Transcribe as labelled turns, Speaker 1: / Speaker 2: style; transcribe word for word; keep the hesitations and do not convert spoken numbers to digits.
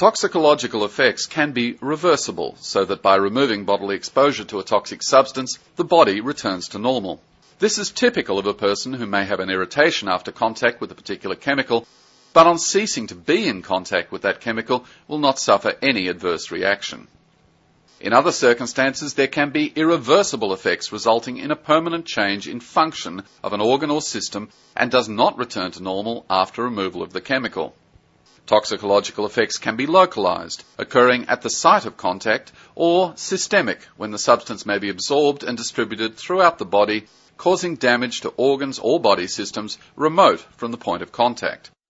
Speaker 1: Toxicological effects can be reversible, so that by removing bodily exposure to a toxic substance, the body returns to normal. This is typical of a person who may have an irritation after contact with a particular chemical, but on ceasing to be in contact with that chemical will not suffer any adverse reaction. In other circumstances, there can be irreversible effects resulting in a permanent change in function of an organ or system and does not return to normal after removal of the chemical. Toxicological effects can be localized, occurring at the site of contact, or systemic, when the substance may be absorbed and distributed throughout the body, causing damage to organs or body systems remote from the point of contact.